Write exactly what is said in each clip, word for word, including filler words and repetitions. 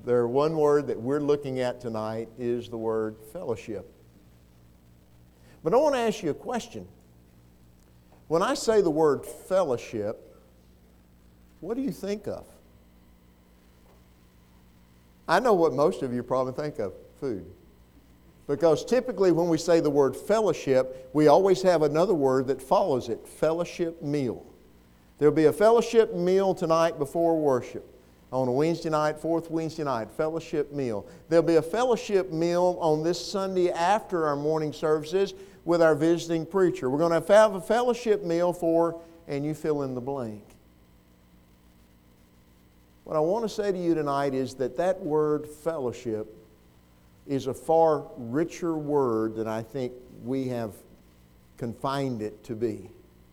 The one word that we're looking at tonight is the word fellowship. But I want to ask you a question. When I say the word fellowship, what do you think of? I know what most of you probably think of, food. Because typically when we say the word fellowship, we always have another word that follows it, fellowship meal. There'll be a fellowship meal tonight before worship. On a Wednesday night, fourth Wednesday night, fellowship meal. There'll be a fellowship meal on this Sunday after our morning services with our visiting preacher. We're going to have a fellowship meal for, and you fill in the blank. What I want to say to you tonight is that that word fellowship is a far richer word than I think we have confined it to be.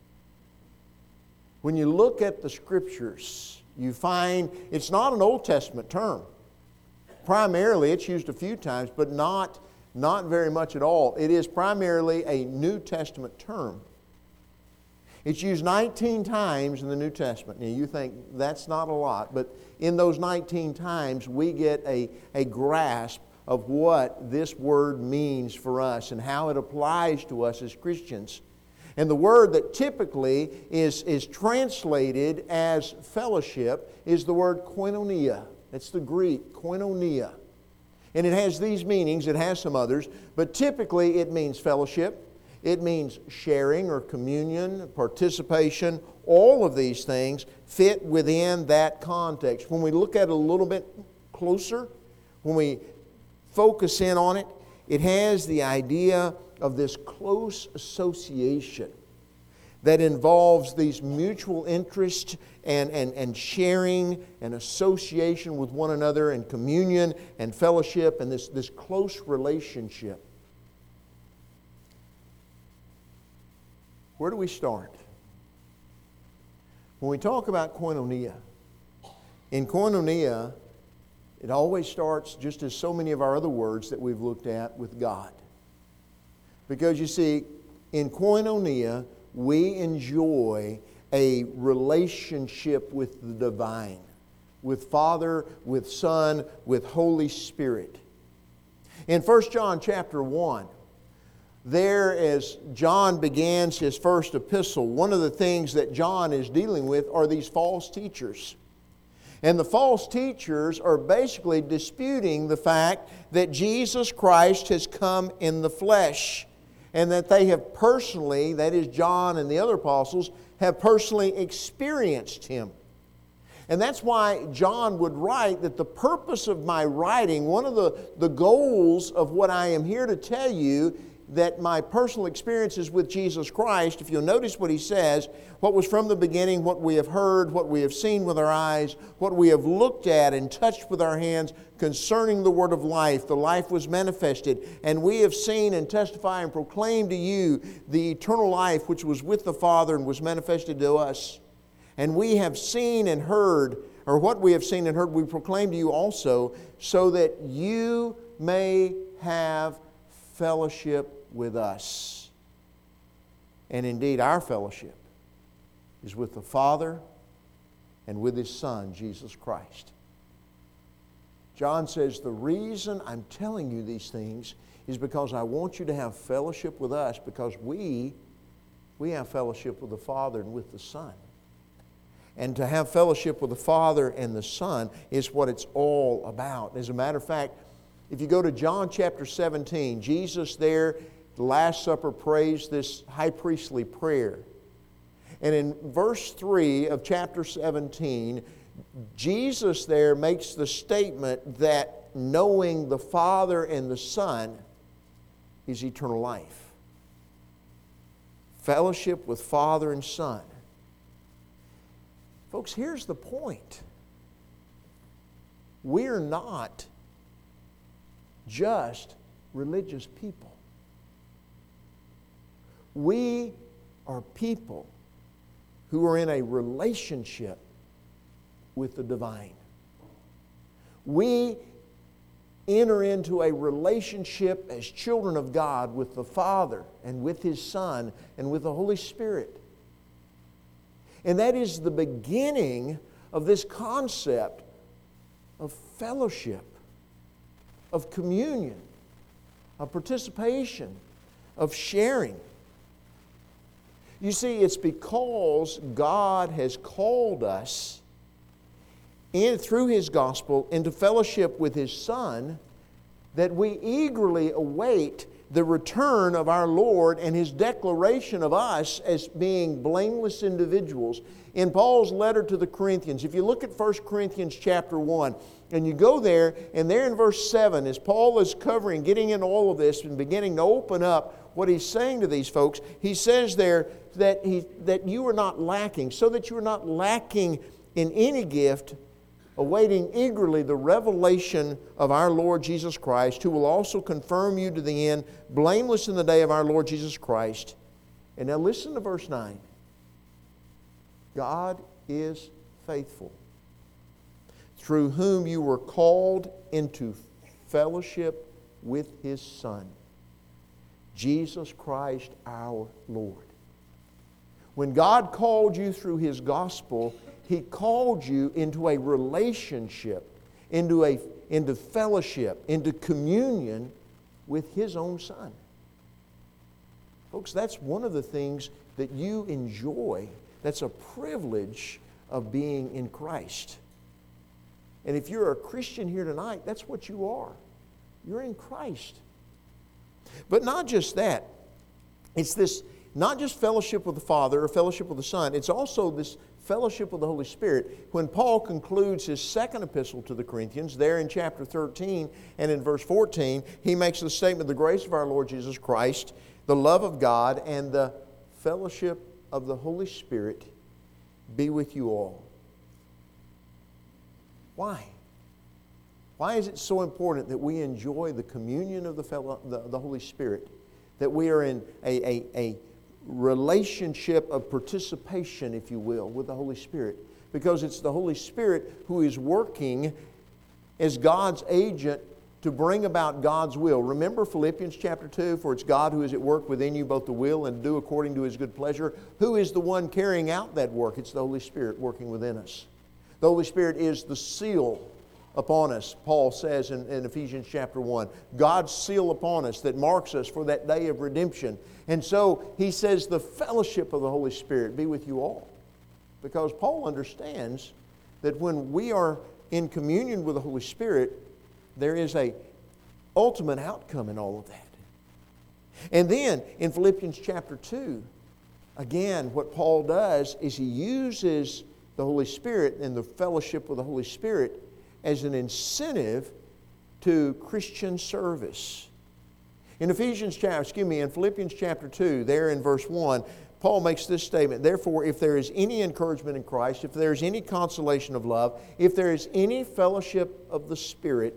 When you look at the Scriptures, you find it's not an Old Testament term. Primarily, it's used a few times, but not, not very much at all. It is primarily a New Testament term. It's used nineteen times in the New Testament. Now, you think that's not a lot, but in those nineteen times, we get a, a grasp of what this word means for us and how it applies to us as Christians. And the word that typically is, is translated as fellowship is the word koinonia. That's the Greek, koinonia. And it has these meanings, it has some others, but typically it means fellowship, it means sharing or communion, participation. All of these things fit within that context. When we look at it a little bit closer, when we focus in on it, it has the idea of this close association that involves these mutual interest and, and, and sharing and association with one another and communion and fellowship and this, this close relationship. Where do we start? When we talk about koinonia, in koinonia, it always starts, just as so many of our other words that we've looked at, with God. Because you see, in koinonia, we enjoy a relationship with the divine, with Father, with Son, with Holy Spirit. In First John chapter one, there as John begins his first epistle, one of the things that John is dealing with are these false teachers. And the false teachers are basically disputing the fact that Jesus Christ has come in the flesh, and that they have personally, that is John and the other apostles, have personally experienced Him. And that's why John would write that the purpose of my writing, one of the, the goals of what I am here to tell you, that my personal experiences with Jesus Christ, if you'll notice what he says, what was from the beginning, what we have heard, what we have seen with our eyes, what we have looked at and touched with our hands concerning the word of life. The life was manifested, and we have seen and testify and proclaim to you the eternal life which was with the Father and was manifested to us. And we have seen and heard, or what we have seen and heard, we proclaim to you also, so that you may have fellowship with us. And indeed, our fellowship is with the Father and with His Son, Jesus Christ. John says, the reason I'm telling you these things is because I want you to have fellowship with us, because we, we have fellowship with the Father and with the Son. And to have fellowship with the Father and the Son is what it's all about. As a matter of fact, if you go to John chapter seventeen, Jesus there, the Last Supper, prays this high priestly prayer. And in verse three of chapter seventeen, Jesus there makes the statement that knowing the Father and the Son is eternal life. Fellowship with Father and Son. Folks, here's the point. We're not just religious people. We are people who are in a relationship with the divine. We enter into a relationship as children of God with the Father and with His Son and with the Holy Spirit. And that is the beginning of this concept of fellowship, of communion, of participation, of sharing. You see, it's because God has called us in through His gospel into fellowship with His Son that we eagerly await the return of our Lord and His declaration of us as being blameless individuals. In Paul's letter to the Corinthians, if you look at First Corinthians chapter one, and you go there, and there in verse seven, as Paul is covering, getting into all of this and beginning to open up what he's saying to these folks, he says there that, he, that you are not lacking, so that you are not lacking in any gift, awaiting eagerly the revelation of our Lord Jesus Christ, who will also confirm you to the end, blameless in the day of our Lord Jesus Christ. And now listen to verse nine. God is faithful, through whom you were called into fellowship with His Son, Jesus Christ our Lord. When God called you through His gospel, He called you into a relationship, into, a, into fellowship, into communion with His own Son. Folks, that's one of the things that you enjoy. That's a privilege of being in Christ. And if you're a Christian here tonight, that's what you are. You're in Christ. But not just that. It's this, not just fellowship with the Father or fellowship with the Son. It's also this fellowship with the Holy Spirit. When Paul concludes his second epistle to the Corinthians, there in chapter thirteen and in verse fourteen, he makes the statement, the grace of our Lord Jesus Christ, the love of God, and the fellowship of the Holy Spirit be with you all. Why? Why is it so important that we enjoy the communion of the, fellow, the, the Holy Spirit? That we are in a, a, a relationship of participation, if you will, with the Holy Spirit. Because it's the Holy Spirit who is working as God's agent to bring about God's will. Remember Philippians chapter two, for it's God who is at work within you, both to will and to do according to His good pleasure. Who is the one carrying out that work? It's the Holy Spirit working within us. The Holy Spirit is the seal upon us, Paul says in, in Ephesians chapter one. God's seal upon us that marks us for that day of redemption. And so he says the fellowship of the Holy Spirit be with you all. Because Paul understands that when we are in communion with the Holy Spirit, there is an ultimate outcome in all of that. And then in Philippians chapter two, again, what Paul does is he uses the Holy Spirit and the fellowship with the Holy Spirit as an incentive to Christian service. In Ephesians chapter, excuse me, in Philippians chapter two, there in verse one, Paul makes this statement, therefore, if there is any encouragement in Christ, if there is any consolation of love, if there is any fellowship of the Spirit,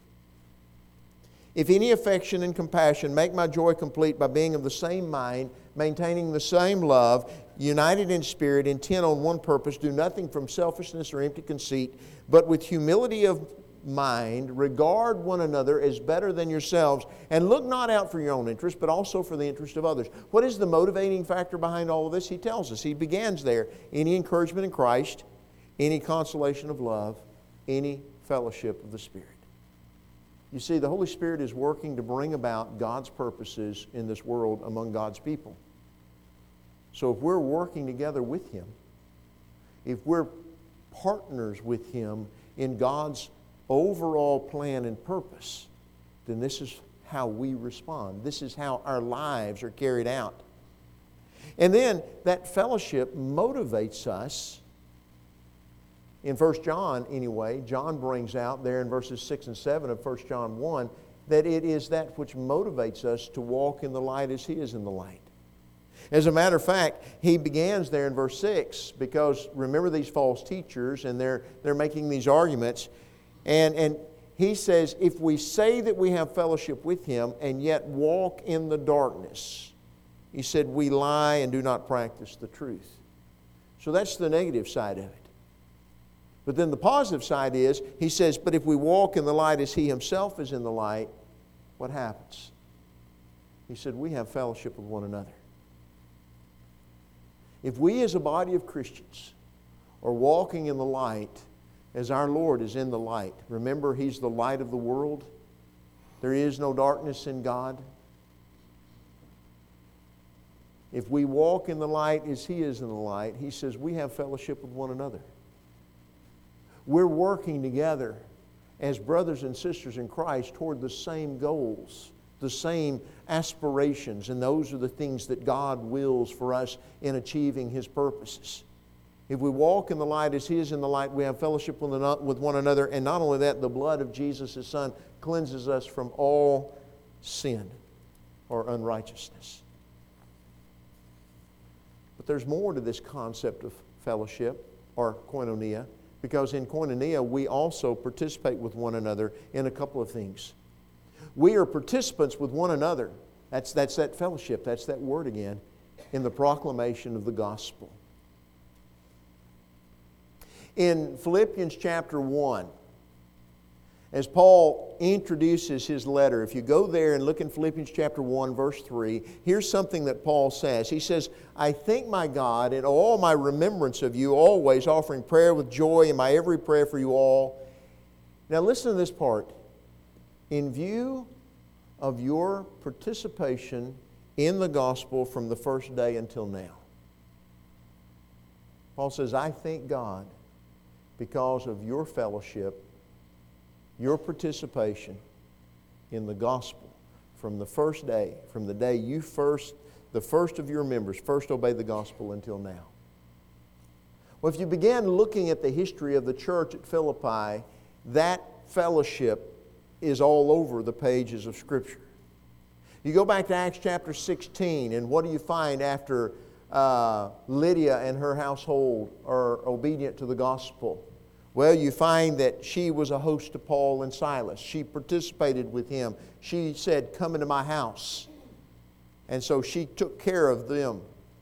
if any affection and compassion, make my joy complete by being of the same mind, maintaining the same love, united in spirit, intent on one purpose, do nothing from selfishness or empty conceit, but with humility of mind, regard one another as better than yourselves, and look not out for your own interest, but also for the interest of others. What is the motivating factor behind all of this? He tells us. He begins there. Any encouragement in Christ, any consolation of love, any fellowship of the Spirit. You see, the Holy Spirit is working to bring about God's purposes in this world among God's people. So if we're working together with Him, if we're partners with Him in God's overall plan and purpose, then this is how we respond. This is how our lives are carried out. And then that fellowship motivates us. In First John, anyway, John brings out there in verses six and seven of First John one that it is that which motivates us to walk in the light as He is in the light. As a matter of fact, he begins there in verse six because remember these false teachers and they're, they're making these arguments. And, and he says, if we say that we have fellowship with Him and yet walk in the darkness, he said, we lie and do not practice the truth. So that's the negative side of it. But then the positive side is, he says, but if we walk in the light as He Himself is in the light, what happens? He said, we have fellowship with one another. If we as a body of Christians are walking in the light, as our Lord is in the light. Remember, He's the light of the world. There is no darkness in God. If we walk in the light as He is in the light, He says we have fellowship with one another. We're working together as brothers and sisters in Christ toward the same goals, the same aspirations, and those are the things that God wills for us in achieving His purposes. If we walk in the light as He is in the light, we have fellowship with one another, and not only that, the blood of Jesus, His Son, cleanses us from all sin or unrighteousness. But there's more to this concept of fellowship or koinonia, because in koinonia we also participate with one another in a couple of things. We are participants with one another. That's, that's that fellowship, that's that word again, in the proclamation of the gospel. In Philippians chapter one, as Paul introduces his letter, if you go there and look in Philippians chapter one, verse three, here's something that Paul says. He says, I thank my God in all my remembrance of you, always offering prayer with joy in my every prayer for you all. Now listen to this part. In view of your participation in the gospel from the first day until now. Paul says, I thank God because of your fellowship, your participation in the gospel from the first day, from the day you first, the first of your members first obeyed the gospel until now. Well, if you began looking at the history of the church at Philippi, that fellowship is all over the pages of Scripture. You go back to Acts chapter sixteen, and what do you find after uh, Lydia and her household are obedient to the gospel? Well, you find that she was a host to Paul and Silas. She participated with him. She said, come into my house. And so she took care of them.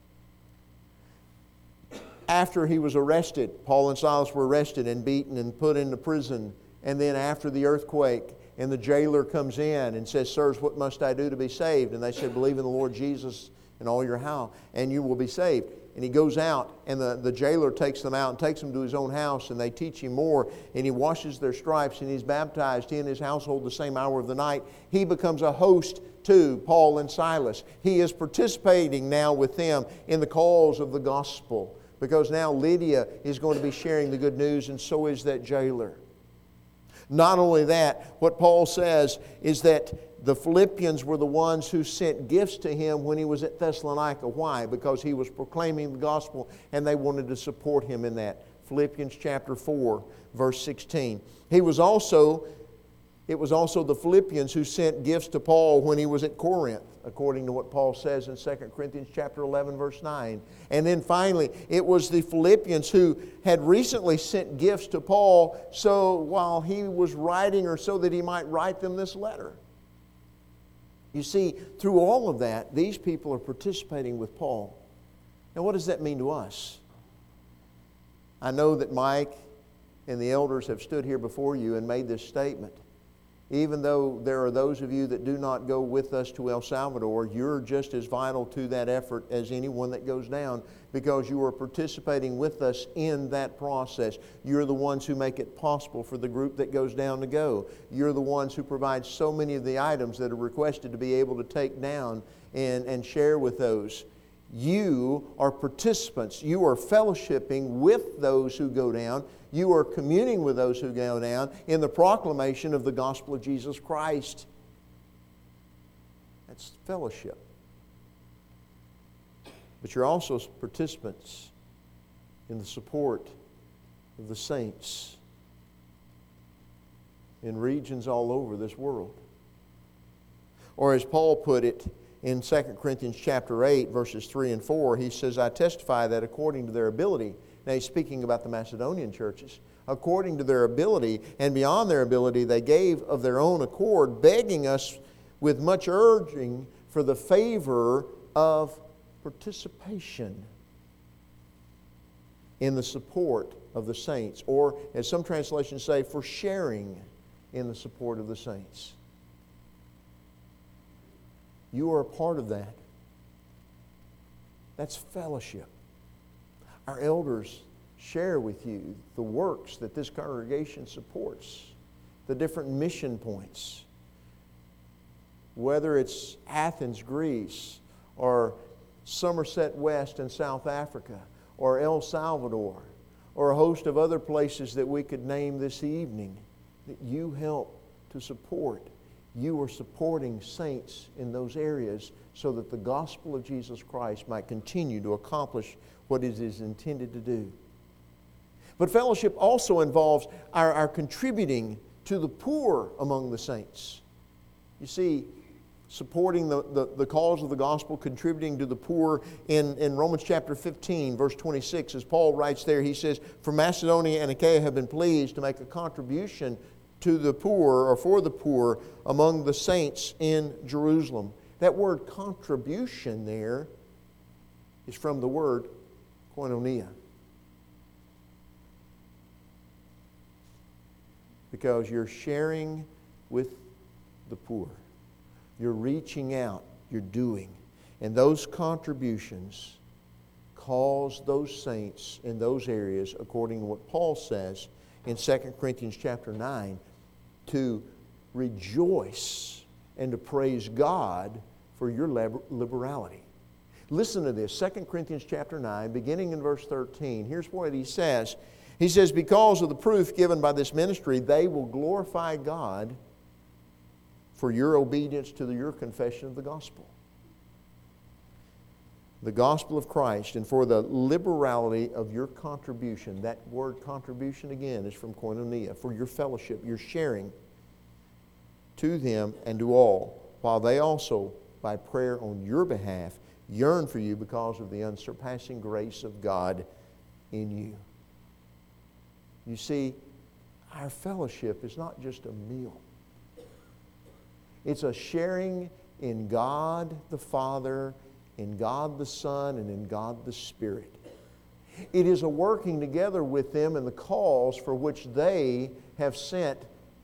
After he was arrested, Paul and Silas were arrested and beaten and put into prison. And then after the earthquake, and the jailer comes in and says, sirs, what must I do to be saved? And they said, believe in the Lord Jesus and all your house, and you will be saved. And he goes out, and the, the jailer takes them out and takes them to his own house, and they teach him more, and he washes their stripes, and he's baptized, he and his household, the same hour of the night. He becomes a host to Paul and Silas. He is participating now with them in the cause of the gospel, because now Lydia is going to be sharing the good news, and so is that jailer. Not only that, what Paul says is that the Philippians were the ones who sent gifts to him when he was at Thessalonica. Why? Because he was proclaiming the gospel and they wanted to support him in that. Philippians chapter four, verse sixteen. He was also, it was also the Philippians who sent gifts to Paul when he was at Corinth, according to what Paul says in Second Corinthians chapter eleven, verse nine. And then finally, it was the Philippians who had recently sent gifts to Paul so while he was writing, or so that he might write them this letter. You see, through all of that, these people are participating with Paul. Now, what does that mean to us? I know that Mike and the elders have stood here before you and made this statement. Even though there are those of you that do not go with us to El Salvador, you're just as vital to that effort as anyone that goes down, because you are participating with us in that process. You're the ones who make it possible for the group that goes down to go. You're the ones who provide so many of the items that are requested to be able to take down and, and share with those. You are participants. You are fellowshipping with those who go down. You are communing with those who go down in the proclamation of the gospel of Jesus Christ. That's fellowship. But you're also participants in the support of the saints in regions all over this world. Or as Paul put it in Second Corinthians chapter eight, verses three and four, he says, I testify that according to their ability. Now he's speaking about the Macedonian churches. According to their ability and beyond their ability, they gave of their own accord, begging us with much urging for the favor of participation in the support of the saints. Or, as some translations say, for sharing in the support of the saints. You are a part of that. That's fellowship. Our elders share with you the works that this congregation supports, the different mission points. Whether it's Athens, Greece, or Somerset West in South Africa, or El Salvador, or a host of other places that we could name this evening, that you help to support. You are supporting saints in those areas so that the gospel of Jesus Christ might continue to accomplish what it is intended to do. But fellowship also involves our, our contributing to the poor among the saints. You see, supporting the, the, the cause of the gospel, contributing to the poor. In, in Romans chapter fifteen, verse twenty-six, as Paul writes there, he says, "For Macedonia and Achaia have been pleased to make a contribution to the poor, or for the poor, among the saints in Jerusalem." That word contribution there is from the word koinonia. Because you're sharing with the poor. You're reaching out, you're doing. And those contributions cause those saints in those areas, according to what Paul says in Second Corinthians chapter nine, to rejoice and to praise God for your liberality. Listen to this, Second Corinthians chapter nine, beginning in verse thirteen. Here's what he says. He says, "Because of the proof given by this ministry, they will glorify God for your obedience to the, your confession of the gospel." The gospel of Christ, and for the liberality of your contribution. That word contribution again is from koinonia, for your fellowship, your sharing to them and to all, while they also, by prayer on your behalf, yearn for you because of the unsurpassing grace of God in you. You see, our fellowship is not just a meal. It's a sharing in God the Father, in God the Son, and in God the Spirit. It is a working together with them in the cause for which they have sent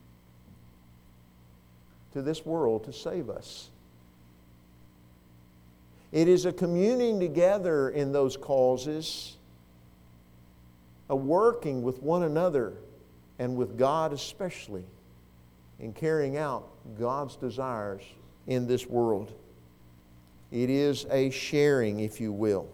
to this world to save us. It is a communing together in those causes, a working with one another and with God especially in carrying out God's desires in this world. It is a sharing, if you will.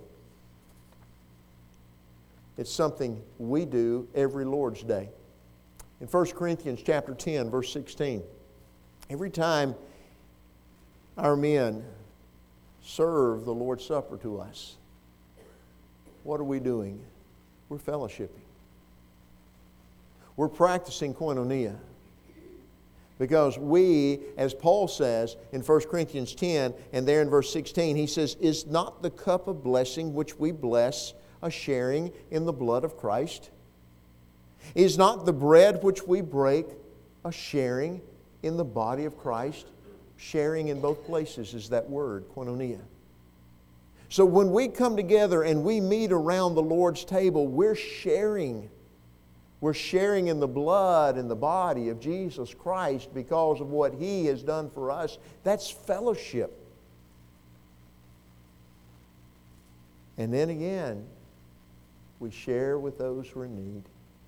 It's something we do every Lord's Day. In First Corinthians chapter ten, verse sixteen, every time our men serve the Lord's Supper to us, what are we doing? We're fellowshipping. We're practicing koinonia. Because we, as Paul says in First Corinthians ten, and there in verse sixteen, he says, "Is not the cup of blessing which we bless a sharing in the blood of Christ? Is not the bread which we break a sharing in the body of Christ?" Sharing in both places is that word, koinonia. So when we come together and we meet around the Lord's table, we're sharing. We're sharing in the blood and the body of Jesus Christ because of what He has done for us. That's fellowship. And then again, we share with those who are in need.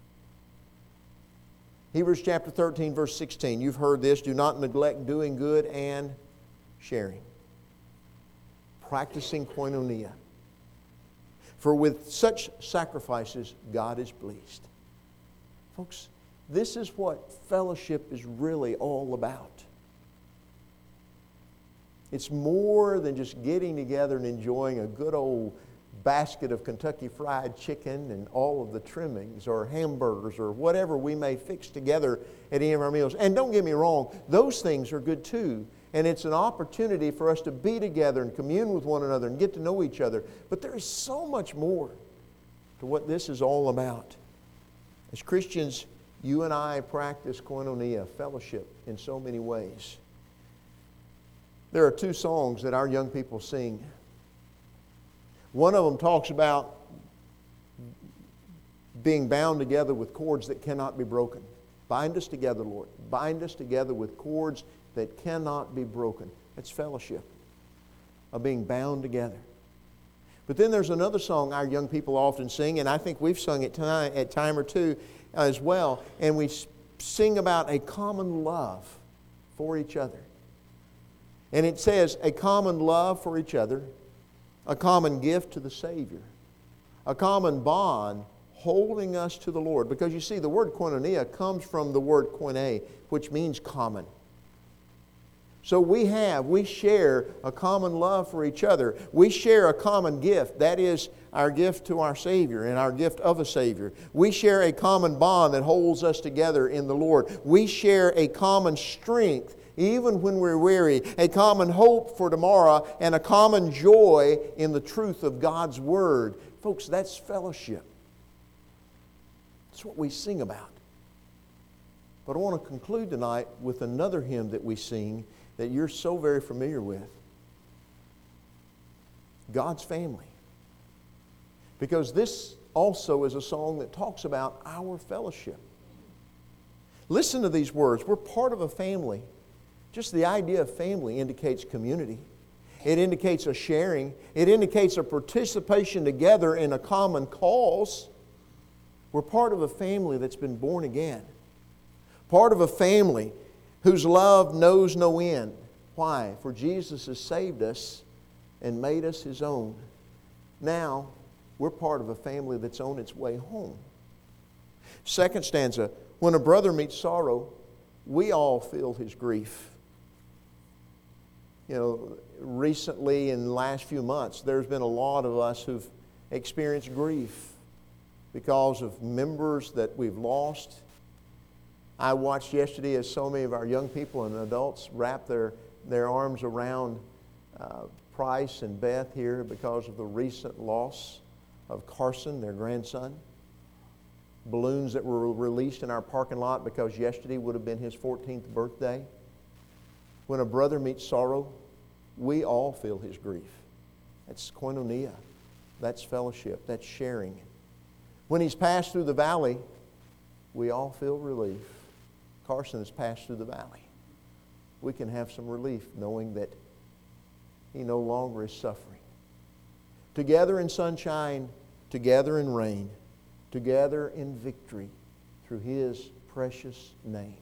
Hebrews chapter thirteen, verse sixteen. You've heard this. "Do not neglect doing good and sharing." Practicing koinonia. "For with such sacrifices, God is pleased." Folks, this is what fellowship is really all about. It's more than just getting together and enjoying a good old basket of Kentucky Fried Chicken and all of the trimmings, or hamburgers, or whatever we may fix together at any of our meals. And don't get me wrong, those things are good too. And it's an opportunity for us to be together and commune with one another and get to know each other. But there is so much more to what this is all about. As Christians, you and I practice koinonia, fellowship, in so many ways. There are two songs that our young people sing. One of them talks about being bound together with cords that cannot be broken. Bind us together, Lord. Bind us together with cords that cannot be broken. That's fellowship, of being bound together. But then there's another song our young people often sing, and I think we've sung it tonight at time or two as well, and we sing about a common love for each other. And it says, a common love for each other, a common gift to the Savior, a common bond holding us to the Lord. Because you see, the word koinonia comes from the word koine, which means common. So we have, we share a common love for each other. We share a common gift. That is our gift to our Savior and our gift of a Savior. We share a common bond that holds us together in the Lord. We share a common strength even when we're weary, a common hope for tomorrow, and a common joy in the truth of God's Word. Folks, that's fellowship. That's what we sing about. But I want to conclude tonight with another hymn that we sing that you're so very familiar with. God's Family. Because this also is a song that talks about our fellowship. Listen to these words. We're part of a family. Just the idea of family indicates community. It indicates a sharing. It indicates a participation together in a common cause. We're part of a family that's been born again. Part of a family whose love knows no end. Why? For Jesus has saved us and made us His own. Now, we're part of a family that's on its way home. Second stanza, when a brother meets sorrow, we all feel his grief. You know, recently in the last few months, there's been a lot of us who've experienced grief because of members that we've lost. I watched yesterday as so many of our young people and adults wrap their, their arms around uh, Price and Beth here because of the recent loss of Carson, their grandson. Balloons that were released in our parking lot because yesterday would have been his fourteenth birthday. When a brother meets sorrow, we all feel his grief. That's koinonia. That's fellowship. That's sharing. When he's passed through the valley, we all feel relief. Carson has passed through the valley. We can have some relief knowing that he no longer is suffering. Together in sunshine, together in rain, together in victory through His precious name.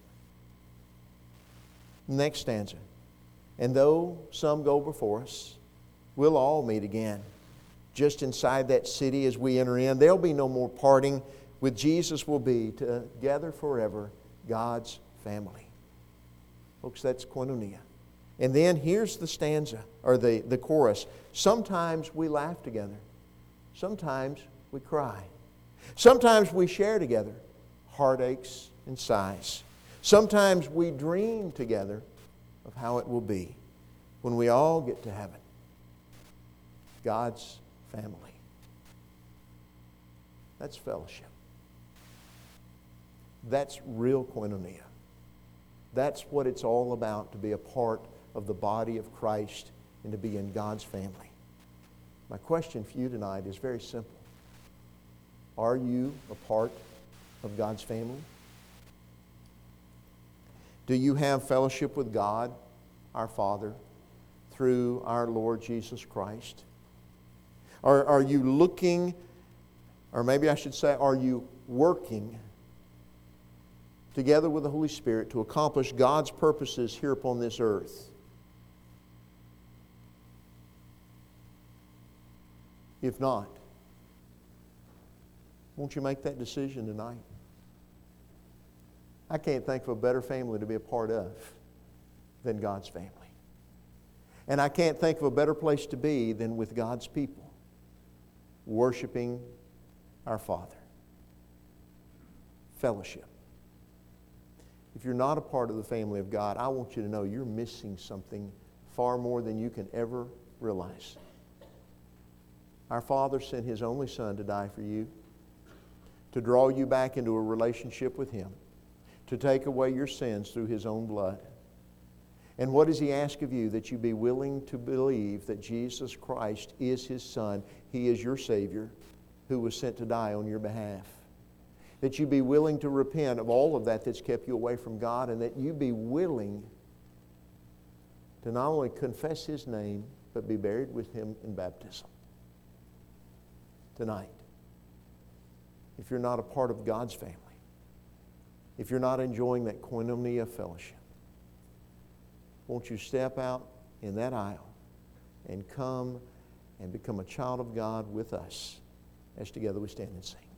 Next stanza. And though some go before us, we'll all meet again. Just inside that city as we enter in, there'll be no more parting. With Jesus we'll be together forever, God's family. Folks, that's koinonia. And then here's the stanza, or the, the chorus. Sometimes we laugh together. Sometimes we cry. Sometimes we share together heartaches and sighs. Sometimes we dream together of how it will be when we all get to heaven. God's family. That's fellowship. That's real koinonia. That's what it's all about, to be a part of the body of Christ and to be in God's family. My question for you tonight is very simple. Are you a part of God's family? Do you have fellowship with God, our Father, through our Lord Jesus Christ? Or are you looking, or maybe I should say, are you working together with the Holy Spirit to accomplish God's purposes here upon this earth? If not, won't you make that decision tonight? I can't think of a better family to be a part of than God's family. And I can't think of a better place to be than with God's people, worshiping our Father. Fellowship. If you're not a part of the family of God, I want you to know you're missing something far more than you can ever realize. Our Father sent His only Son to die for you, to draw you back into a relationship with Him, to take away your sins through His own blood. And what does He ask of you? That you be willing to believe that Jesus Christ is His Son. He is your Savior who was sent to die on your behalf. That you be willing to repent of all of that that's kept you away from God, and that you be willing to not only confess His name, but be buried with Him in baptism. tonight, if you're not a part of God's family, if you're not enjoying that koinonia fellowship, won't you step out in that aisle and come and become a child of God with us as together we stand and sing.